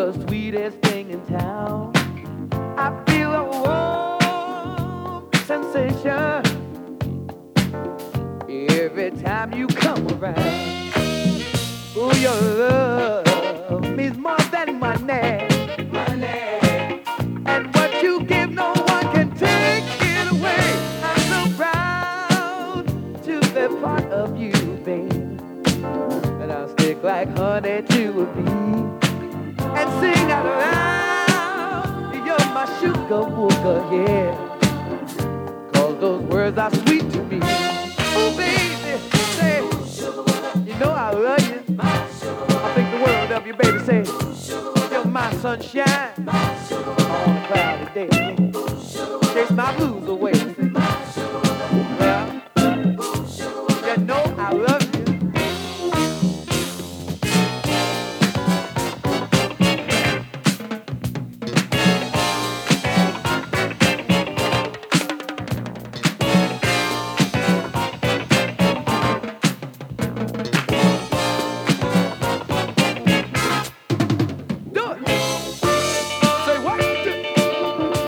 the sweetest thing in town. I feel a warm sensation every time you come around. Oh, your love means more than money. And what you give, no one can take it away. I'm so proud to be part of you, babe. And I'll stick like honey to a bee and sing out loud, you're my sugar wooger, yeah. 'Cause those words are sweet to me. Oh, baby, say, you know I love you. I think the world of you, baby, say, you're my sunshine.